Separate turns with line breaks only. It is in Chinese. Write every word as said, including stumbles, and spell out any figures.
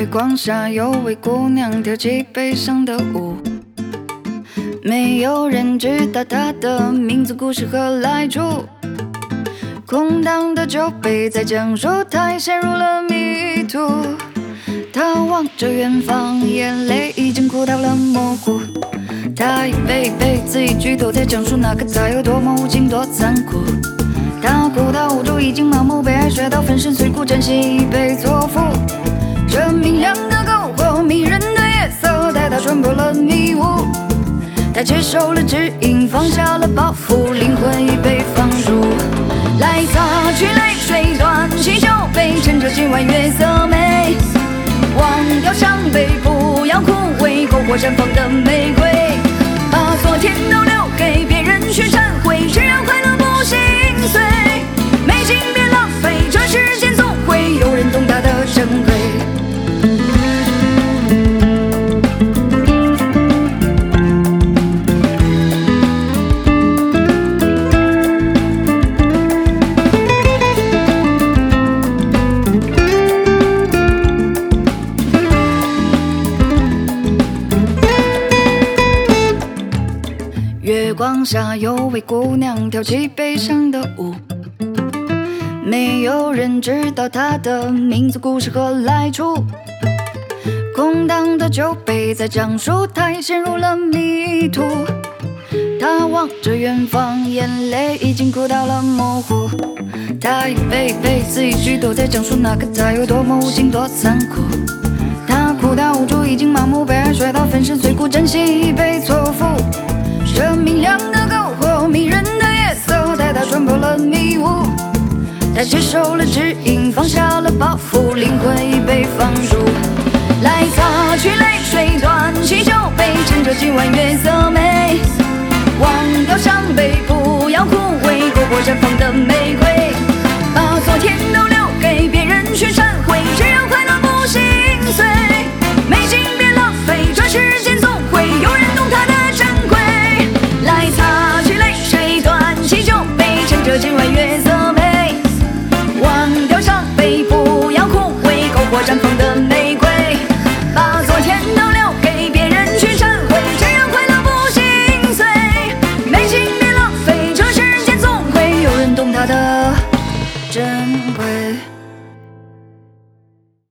光下有位姑娘跳起悲伤的舞，没有人知道她的名字、故事和来处。空荡的酒杯在讲述她陷入了迷途，她望着远方，眼泪已经哭到了模糊。她一杯一杯自己剧透，在讲述那个他有多么无情多残酷。她哭到无助，已经麻木，被爱摔到粉身碎骨，真心已被错付。这明亮的篝火，迷人的夜色，带她穿破了迷雾。她接受了指引，放下了包袱，灵魂已被放逐。来擦去泪水，端起酒杯，趁着今晚月色美，忘掉伤悲，不要枯萎，篝火绽放的玫瑰，把昨天都留给别人去忏悔，只要快乐不心碎，美景别浪费，这世间总会有人懂它的珍贵。月光下有位姑娘跳起悲伤的舞，没有人知道她的名字、故事和来处。空荡的酒杯在讲述她也陷入了迷途。她望着远方，眼泪已经哭到了模糊。她一杯一杯自己剧透，在讲述那个他有多么无情多残酷。她哭到无助，已经麻木，被爱摔到粉身碎骨，真心已被错付。这明亮的篝火，迷人的夜色，带她穿破了迷雾。她接受了指引，放下了包袱，灵魂已被放逐。来擦去泪水，端起酒杯，趁着今晚月色美，